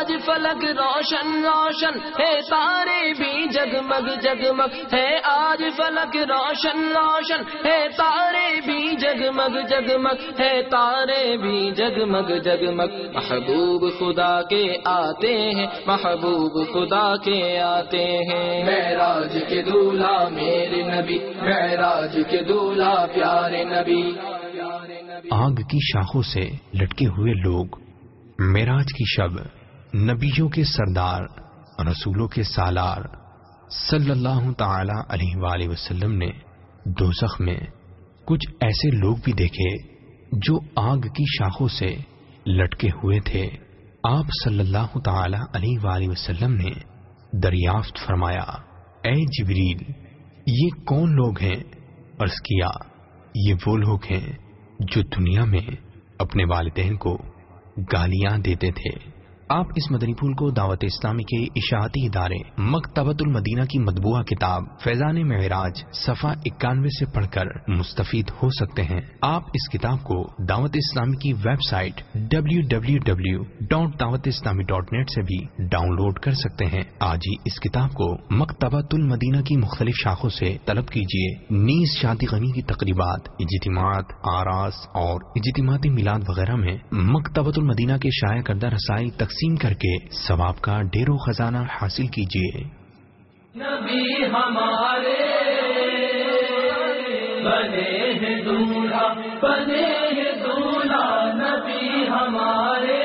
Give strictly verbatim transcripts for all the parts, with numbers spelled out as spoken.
آج فلک روشن روشن ہے، تارے بھی جگمگ جگمگ ہے، آج فلک روشن روشن ہے، تارے بھی جگمگ جگمگ ہے، تارے بھی جگمگ جگمگ۔ محبوب خدا کے آتے ہیں، محبوب خدا کے آتے ہیں، معراج کے دولہا میرے نبی، معراج کے دولہا پیارے نبی۔ آگ کی شاخوں سے لٹکے ہوئے لوگ معراج کی شب نبیوں کے سردار، رسولوں کے سالار صلی اللہ تعالی علیہ وآلہ وسلم نے دوزخ میں کچھ ایسے لوگ بھی دیکھے جو آگ کی شاخوں سے لٹکے ہوئے تھے۔ آپ صلی اللہ تعالی علیہ وآلہ وسلم نے دریافت فرمایا، اے جبریل، یہ کون لوگ ہیں؟ عرض کیا، یہ وہ لوگ ہیں جو دنیا میں اپنے والدین کو گالیاں دیتے تھے۔ آپ اس مدنی پھول کو دعوت اسلامی کے اشاعتی ادارے مکتبۃ المدینہ کی مطبوعہ کتاب فیضان معراج صفحہ اکانوے سے پڑھ کر مستفید ہو سکتے ہیں۔ آپ اس کتاب کو دعوت اسلامی کی website W W W dot Dawat Islami dot net سے بھی ڈاؤن لوڈ کر سکتے ہیں۔ آج ہی اس کتاب کو مکتبۃ المدینہ کی مختلف شاخوں سے طلب کیجیے۔ نیز شادی غنی کی تقریبات، اجتماعات، آراس اور اجتماعی میلاد وغیرہ میں مکتبۃ المدینہ کے شائع کردہ رسائل تقسیم کر کے ثواب کا ڈھیر و خزانہ حاصل کیجیے۔ نبی ہمارے بنے ہیں دولہا، بنے ہیں دولہا، نبی ہمارے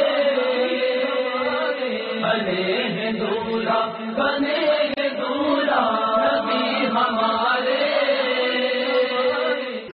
بنے ہیں دولہا، بنے ہیں دولہا، نبی ہمارے